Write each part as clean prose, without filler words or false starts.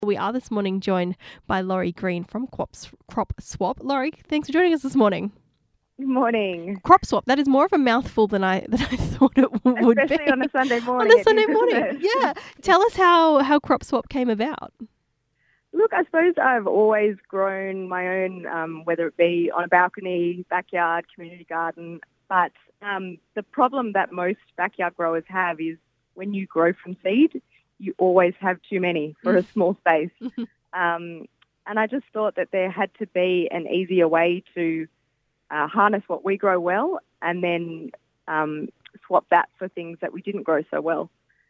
We are this morning joined by Laurie Green from Crop Swap. Laurie, thanks for joining us this morning. Good morning. Crop Swap, that is more of a mouthful than I thought it would be. Especially on a Sunday morning. On a Sunday morning, yeah. Tell us how Crop Swap came about. Look, I suppose I've always grown my own, whether it be on a balcony, backyard, community garden. But the problem that most backyard growers have is when you grow from seed, you always have too many for a small space. And I just thought that there had to be an easier way to harness what we grow well and then swap that for things that we didn't grow so well.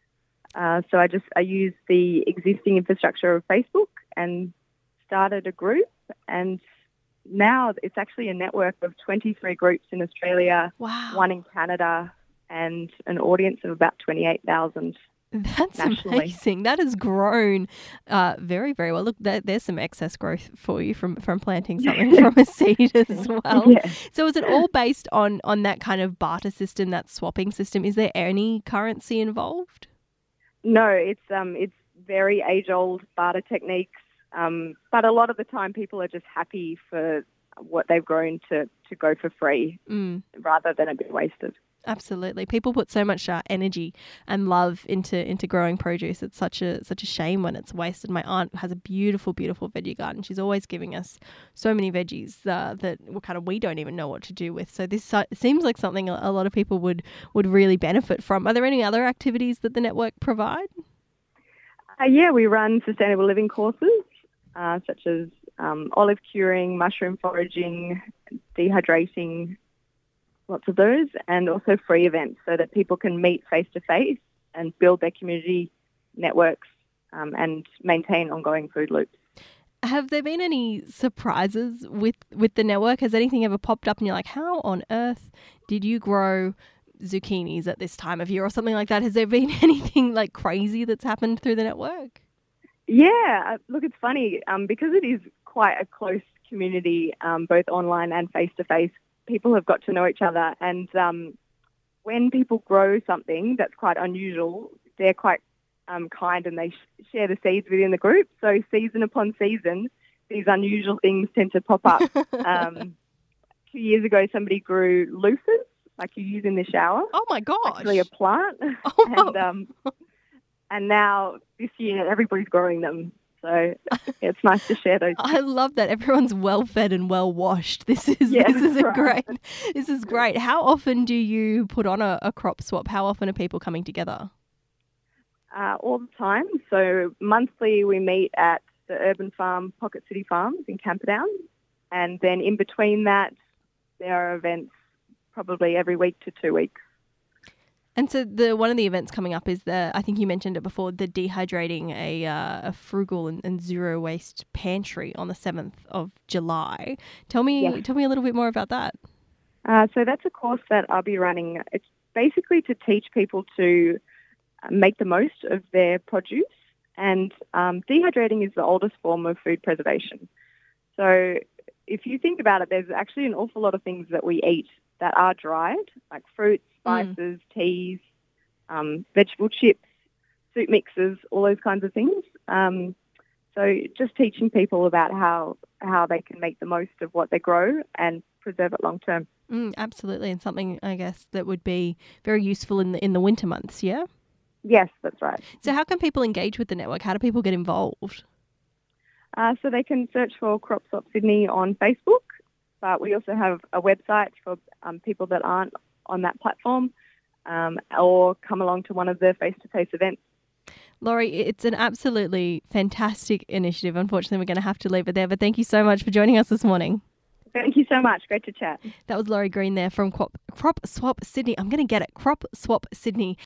So I used the existing infrastructure of Facebook and started a group, and now it's actually a network of 23 groups in Australia, Wow. one in Canada, and an audience of about 28,000. That's nationally. amazing. That has grown very, very well. Look, there's some excess growth for you from planting something from a seed as well. Yeah. So is it all based on that kind of barter system, that swapping system? Is there any currency involved? No, it's very age-old barter techniques, but a lot of the time people are just happy for what they've grown to go for free rather than it be wasted. Absolutely. People put so much energy and love into growing produce. It's such a shame when it's wasted. My aunt has a beautiful, beautiful veggie garden. She's always giving us so many veggies that we don't even know what to do with. So this seems like something a lot of people would really benefit from. Are there any other activities that the network provide? Yeah, we run sustainable living courses such as olive curing, mushroom foraging, dehydrating, lots of those, and also free events so that people can meet face-to-face and build their community networks and maintain ongoing food loops. Have there been any surprises with the network? Has anything ever popped up and you're like, how on earth did you grow zucchinis at this time of year or something like that? Has there been anything like crazy that's happened through the network? Yeah, look, it's funny because it is quite a close community, both online and face-to-face. People have got to know each other, and when people grow something that's quite unusual, they're quite kind and they share the seeds within the group. So season upon season, these unusual things tend to pop up. 2 years ago, somebody grew loofahs, like you use in the shower. Oh my gosh! Actually, a plant, and now this year everybody's growing them. So it's nice to share those. I love that everyone's well fed and well washed. This is right. This is great. How often do you put on a crop swap? How often are people coming together? All the time. So monthly we meet at the Urban Farm, Pocket City Farms in Camperdown, and then in between that there are events probably every week to 2 weeks. And so one of the events coming up is I think you mentioned it before, the Dehydrating a frugal and zero waste pantry on the 7th of July. Tell me a little bit more about that. So that's a course that I'll be running. It's basically to teach people to make the most of their produce, and dehydrating is the oldest form of food preservation. So if you think about it, there's actually an awful lot of things that we eat that are dried, like fruits, spices, teas, vegetable chips, soup mixes, all those kinds of things. So just teaching people about how they can make the most of what they grow and preserve it long term. Absolutely, and something I guess that would be very useful in the winter months. Yeah. Yes, that's right. So how can people engage with the network? How do people get involved? So they can search for Crop Swap Sydney on Facebook, but we also have a website for people that aren't on that platform, or come along to one of the face-to-face events. Laurie, it's an absolutely fantastic initiative. Unfortunately, we're going to have to leave it there, but thank you so much for joining us this morning. Thank you so much. Great to chat. That was Laurie Green there from Crop Swap Sydney. I'm going to get it. Crop Swap Sydney.